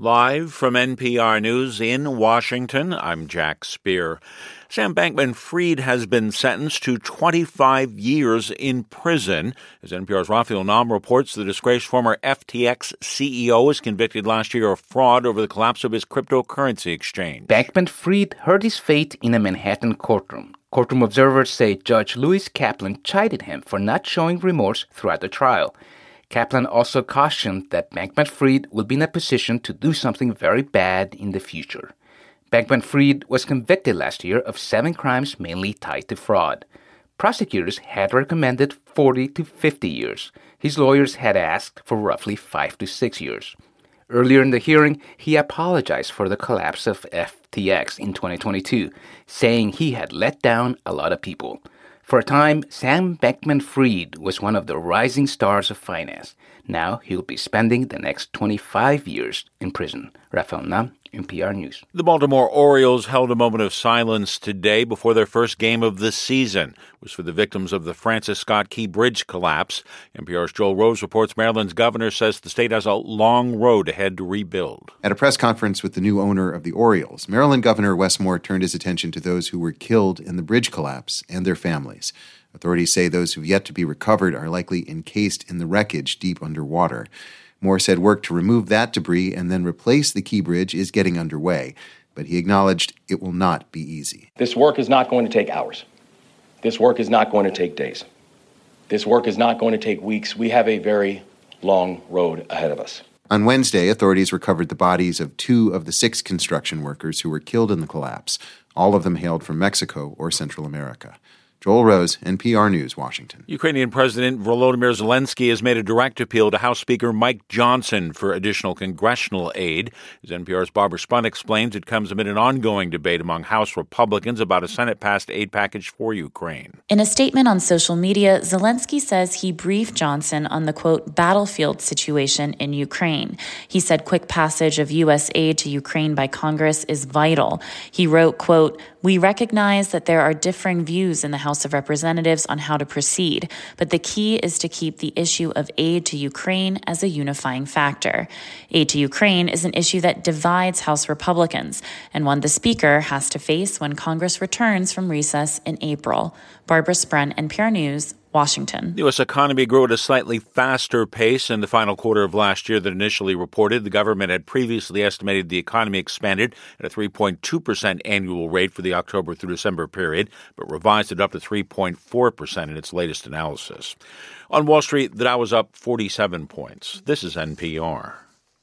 Live from NPR News in Washington, I'm Jack Speer. Sam Bankman-Fried has been sentenced to 25 years in prison. As NPR's Raphael Nam reports, the disgraced former FTX CEO was convicted last year of fraud over the collapse of his cryptocurrency exchange. Bankman-Fried heard his fate in a Manhattan courtroom. Courtroom observers say Judge Lewis Kaplan chided him for not showing remorse throughout the trial. Kaplan also cautioned that Bankman-Fried will be in a position to do something very bad in the future. Bankman-Fried was convicted last year of 7 crimes mainly tied to fraud. Prosecutors had recommended 40 to 50 years. His lawyers had asked for roughly 5 to 6 years. Earlier in the hearing, he apologized for the collapse of FTX in 2022, saying he had let down a lot of people. For a time, Sam Bankman-Fried was one of the rising stars of finance. Now he'll be spending the next 25 years in prison. Raphael Nam, NPR News. The Baltimore Orioles held a moment of silence today before their first game of the season. It was for the victims of the Francis Scott Key Bridge collapse. NPR's Joel Rose reports Maryland's governor says the state has a long road ahead to rebuild. At a press conference with the new owner of the Orioles, Maryland Governor Wes Moore turned his attention to those who were killed in the bridge collapse and their families. Authorities say those who've yet to be recovered are likely encased in the wreckage deep underwater. Moore said work to remove that debris and then replace the Key Bridge is getting underway, but he acknowledged it will not be easy. This work is not going to take hours. This work is not going to take days. This work is not going to take weeks. We have a very long road ahead of us. On Wednesday, authorities recovered the bodies of 2 of the 6 construction workers who were killed in the collapse. All of them hailed from Mexico or Central America. Joel Rose, NPR News, Washington. Ukrainian President Volodymyr Zelensky has made a direct appeal to House Speaker Mike Johnson for additional congressional aid. As NPR's Barbara Spun explains, it comes amid an ongoing debate among House Republicans about a Senate-passed aid package for Ukraine. In a statement on social media, Zelensky says he briefed Johnson on the, quote, battlefield situation in Ukraine. He said quick passage of U.S. aid to Ukraine by Congress is vital. He wrote, quote, "We recognize that there are differing views in the House of Representatives on how to proceed, but the key is to keep the issue of aid to Ukraine as a unifying factor. Aid to Ukraine is an issue that divides House Republicans and one the Speaker has to face when Congress returns from recess in April." Barbara Sprun, NPR News, Washington. The U.S. economy grew at a slightly faster pace in the final quarter of last year than initially reported. The government had previously estimated the economy expanded at a 3.2% annual rate for the October through December period, but revised it up to 3.4% in its latest analysis. On Wall Street, the Dow was up 47 points. This is NPR.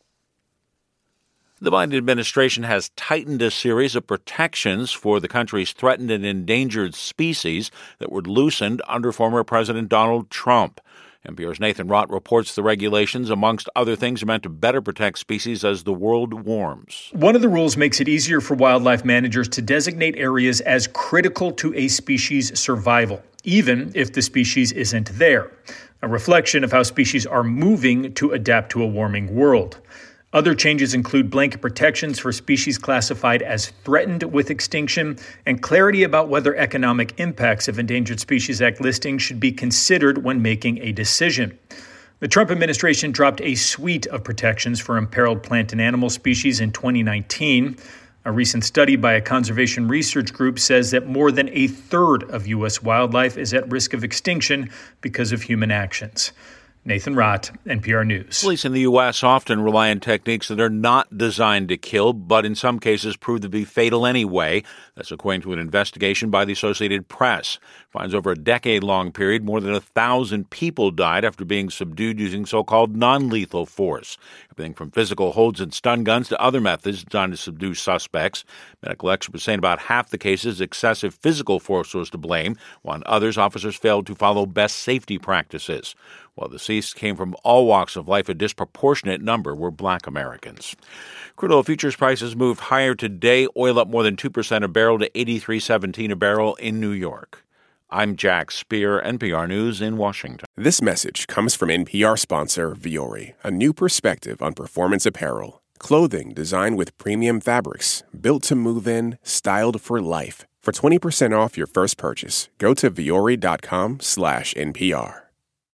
The Biden administration has tightened a series of protections for the country's threatened and endangered species that were loosened under former President Donald Trump. NPR's Nathan Rott reports the regulations, amongst other things, are meant to better protect species as the world warms. One of the rules makes it easier for wildlife managers to designate areas as critical to a species' survival, even if the species isn't there, a reflection of how species are moving to adapt to a warming world. Other changes include blanket protections for species classified as threatened with extinction and clarity about whether economic impacts of Endangered Species Act listings should be considered when making a decision. The Trump administration dropped a suite of protections for imperiled plant and animal species in 2019. A recent study by a conservation research group says that more than a third of U.S. wildlife is at risk of extinction because of human actions. Nathan Rott, NPR News. Police in the U.S. often rely on techniques that are not designed to kill, but in some cases prove to be fatal anyway. That's according to an investigation by the Associated Press. It finds over a decade-long period, more than 1,000 people died after being subdued using so-called non-lethal force. Everything from physical holds and stun guns to other methods designed to subdue suspects. Medical experts saying about half the cases, excessive physical force was to blame, while in others, officers failed to follow best safety practices. While the deceased came from all walks of life, a disproportionate number were Black Americans. Crude oil futures prices moved higher today. Oil up more than 2% a barrel to $83.17 a barrel in New York. I'm Jack Speer, NPR News in Washington. This message comes from NPR sponsor Vuori, a new perspective on performance apparel. Clothing designed with premium fabrics, built to move in, styled for life. For 20% off your first purchase, go to vuori.com/NPR.